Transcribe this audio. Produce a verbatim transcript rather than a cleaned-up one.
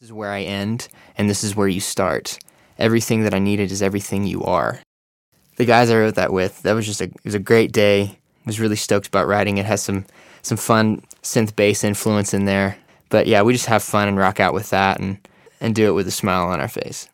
is where I end, and this is where you start. Everything that I needed is everything you are. The guys I wrote that with, that was just a, it was a great day. I was really stoked about writing it. It has some, some fun synth bass influence in there. But yeah, we just have fun and rock out with that and, and do it with a smile on our face.